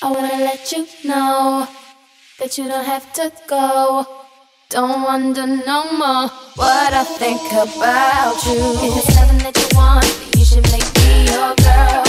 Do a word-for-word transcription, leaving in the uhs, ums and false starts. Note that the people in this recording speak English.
I wanna let you know that you don't have to go. Don't wonder no more what I think about you. If it's something that you want, you should make me your girl.